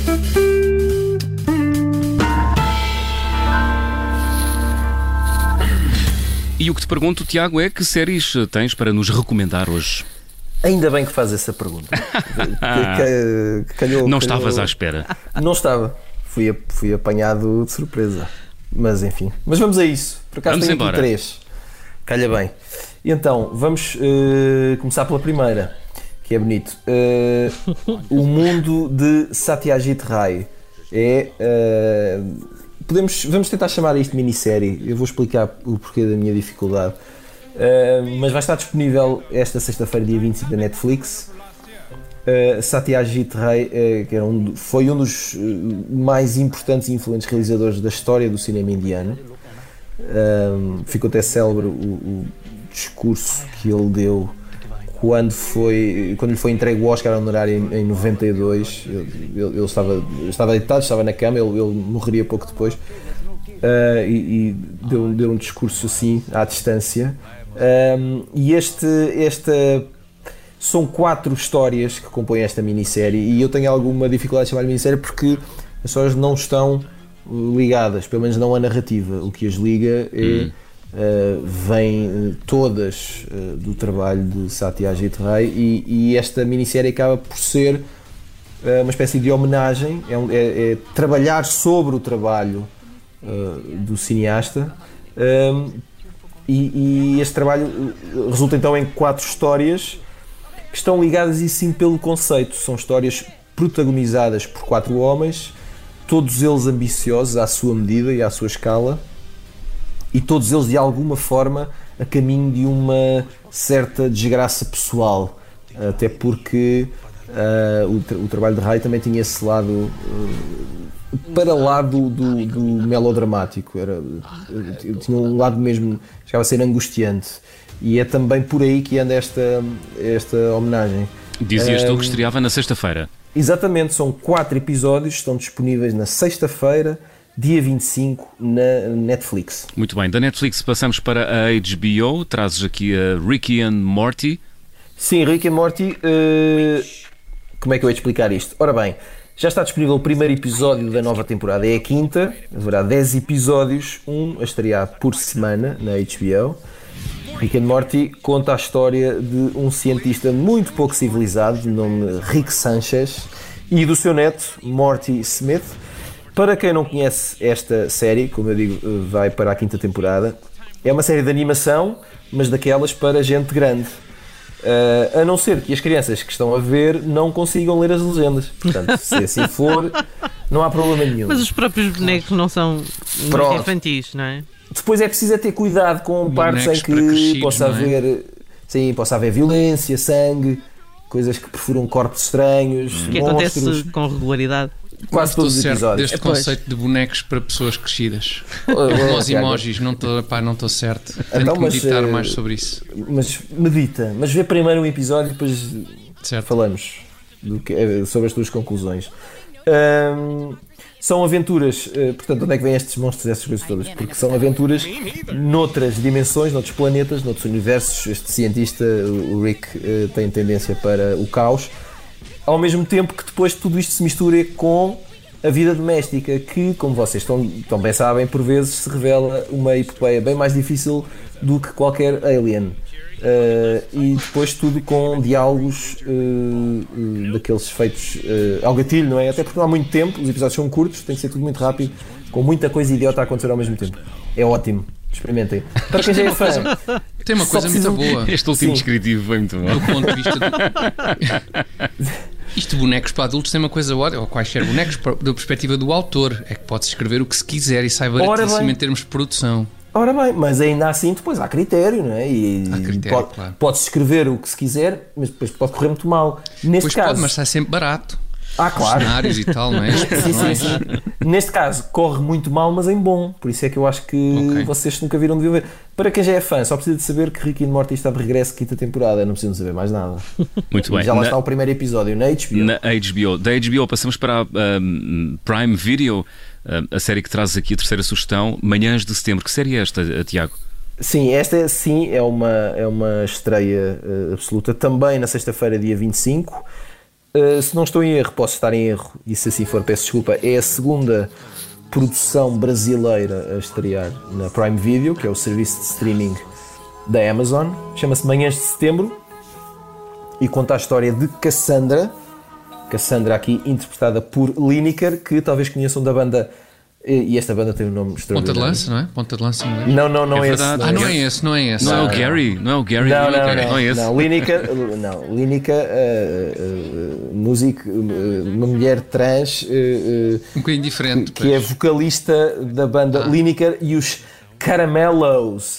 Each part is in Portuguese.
E o que te pergunto, Tiago, é que séries tens para nos recomendar hoje? Ainda bem que faz essa pergunta. Não estavas à espera. Não estava. Fui apanhado de surpresa. Mas enfim. Mas vamos a isso. Por acaso Vamos tenho embora. aqui 3. Calha bem. Então, vamos começar pela primeira, que é bonito. O Mundo de Satyajit Ray. Vamos tentar chamar isto de minissérie. Eu vou explicar o porquê da minha dificuldade. Mas vai estar disponível esta sexta-feira, dia 25, da Netflix. Satyajit Ray que foi um dos mais importantes e influentes realizadores da história do cinema indiano. Ficou até célebre o discurso que ele deu quando lhe foi entregue o Oscar honorário em 92. Ele estava deitado, estava na cama, ele morreria pouco depois, e deu um discurso assim à distância. E esta são 4 histórias que compõem esta minissérie, e eu tenho alguma dificuldade de chamar de minissérie porque as histórias não estão ligadas, pelo menos não a narrativa. O que as liga vem todas do trabalho de Satyajit Ray, e esta minissérie acaba por ser uma espécie de homenagem, é trabalhar sobre o trabalho do cineasta, e este trabalho resulta então em 4 histórias que estão ligadas, e sim, pelo conceito. São histórias protagonizadas por 4 homens, todos eles ambiciosos à sua medida e à sua escala, e todos eles de alguma forma a caminho de uma certa desgraça pessoal, até porque o trabalho de Ray também tinha esse lado para lá do melodramático, tinha um lado mesmo, chegava a ser angustiante, e é também por aí que anda esta homenagem. Dizias tu que estreava na sexta-feira. Exatamente, são 4 episódios, estão disponíveis na sexta-feira, dia 25, na Netflix. Muito bem, da Netflix passamos para a HBO, trazes aqui a Rick and Morty. Sim, Rick and Morty, como é que eu ia explicar isto? Ora bem, já está disponível o primeiro episódio da nova temporada, é a 5ª, haverá 10 episódios, a estrear por semana na HBO. Rick and Morty conta a história de um cientista muito pouco civilizado, de nome Rick Sanchez, e do seu neto, Morty Smith. Para quem não conhece esta série, como eu digo, vai para a 5ª temporada. É uma série de animação, mas daquelas para gente grande. A não ser que as crianças que estão a ver não consigam ler as legendas. Portanto, se assim for, não há problema nenhum. Mas os próprios bonecos não são muito infantis, não é? Depois é preciso ter cuidado com partes em que possa haver violência, sangue, coisas que perfuram corpos estranhos, que monstros. Acontece com regularidade. Quase todos os episódios. Deste conceito de bonecos para pessoas crescidas. Os emojis, não estou certo. Tenho que meditar mais sobre isso. Mas medita, mas vê primeiro um episódio e depois falamos sobre as tuas conclusões. São aventuras, portanto, onde é que vêm estes monstros e essas coisas todas? Porque são aventuras noutras dimensões, noutros planetas, noutros universos. Este cientista, o Rick, tem tendência para o caos, ao mesmo tempo que depois tudo isto se mistura com a vida doméstica, que, como vocês tão bem sabem, por vezes se revela uma epopeia bem mais difícil do que qualquer Alien. E depois tudo com diálogos daqueles feitos ao gatilho, não é? Até porque não há muito tempo, os episódios são curtos, tem que ser tudo muito rápido, com muita coisa idiota a acontecer ao mesmo tempo. É ótimo, experimentem. Para quem já é fã, tem uma coisa muito boa. Este último descritivo foi muito bom. Do ponto de vista isto de bonecos para adultos tem uma coisa ótima, ou quaisquer bonecos, da perspectiva do autor, é que pode-se escrever o que se quiser e sai baratíssimo em termos de produção. Ora bem, mas ainda assim depois há critério, não é? Há critério, claro. Pode-se escrever o que se quiser, mas depois pode correr muito mal. Neste caso, pode, mas sai sempre barato. Claro. Cenários e tal, não é? Sim. Neste caso, corre muito mal, mas em bom. Por isso é que eu acho que vocês nunca viram de ver. Para quem já é fã, só precisa de saber que Rick and Morty está de regresso, 5ª temporada. Não precisam de saber mais nada. Muito bem. Já lá está o primeiro episódio na HBO. Na HBO. Da HBO passamos para a Prime Video, a série que traz aqui a terceira sugestão, Manhãs de Setembro. Que série é esta, Tiago? Sim, esta é uma estreia absoluta. Também na sexta-feira, dia 25. se não estou em erro, posso estar em erro, e se assim for, peço desculpa, é a segunda produção brasileira a estrear na Prime Video, que é o serviço de streaming da Amazon. Chama-se Manhãs de Setembro e conta a história de Cassandra aqui interpretada por Lineker, que talvez conheçam da banda, e esta banda tem um nome extraordinário. Ponta de Lança, não é? Ponta de Lança inglês. Não é esse. Não é esse. Não é o Gary? Não é o Gary? Não é esse. Não, Lineker, música, uma mulher trans um bocadinho diferente, que é vocalista da banda Lineker e os Caramelos,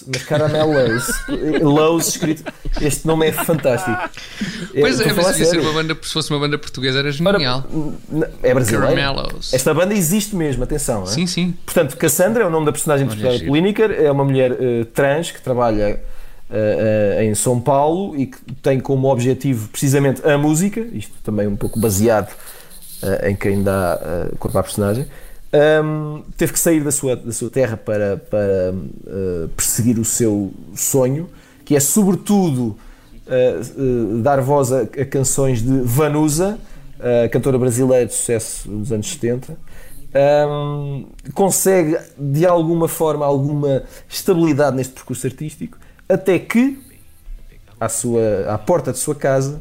Lows escrito. Este nome é fantástico. Pois é, mas se fosse uma banda portuguesa era genial. É brasileira. Caramelos. Esta banda existe mesmo, atenção. É? Sim. Portanto, Cassandra é o nome da personagem interpretada por Lineker, é uma mulher trans que trabalha em São Paulo e que tem como objetivo precisamente a música, isto também um pouco baseado em quem dá corpo à personagem. Teve que sair da sua terra para perseguir o seu sonho, que é sobretudo dar voz a canções de Vanusa, a cantora brasileira de sucesso dos anos 70. Consegue de alguma forma alguma estabilidade neste percurso artístico, até que à porta de sua casa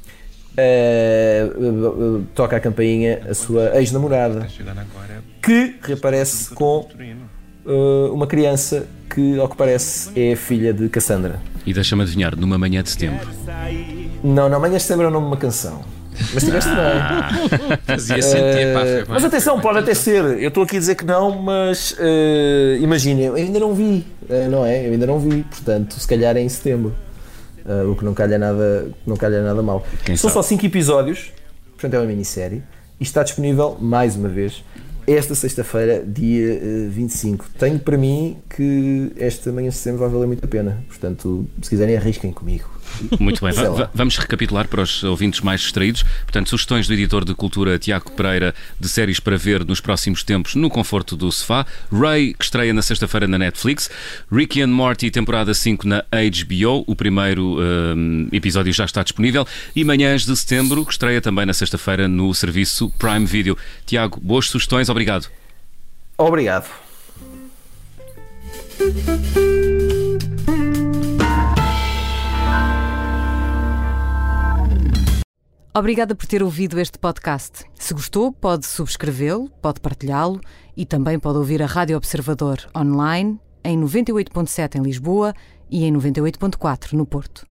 toca a campainha a sua ex-namorada, que reaparece com uma criança que, ao que parece, é a filha de Cassandra. E deixa-me adivinhar, numa manhã de setembro. Não, Manhã de Setembro é o nome de uma canção. Mas tiveste bem. Fazia sentido, mas atenção, pode até ser. Eu estou aqui a dizer que não, mas imagina, eu ainda não vi, não é? Eu ainda não vi, portanto, se calhar é em setembro. O que não calha nada mal. São só 5 episódios, portanto é uma minissérie, e está disponível, mais uma vez, esta sexta-feira, dia 25. Tenho para mim que esta Manhã de Setembro vai valer muito a pena, portanto, se quiserem, arrisquem comigo. Muito bem, vamos recapitular para os ouvintes mais distraídos. Portanto, sugestões do editor de cultura Tiago Pereira de séries para ver nos próximos tempos no conforto do sofá. Ray, que estreia na sexta-feira na Netflix. Rick and Morty, temporada 5 na HBO. O primeiro episódio já está disponível. E Manhãs de Setembro, que estreia também na sexta-feira no serviço Prime Video. Tiago, boas sugestões, obrigado. Obrigado. Obrigada por ter ouvido este podcast. Se gostou, pode subscrevê-lo, pode partilhá-lo e também pode ouvir a Rádio Observador online em 98.7 em Lisboa e em 98.4 no Porto.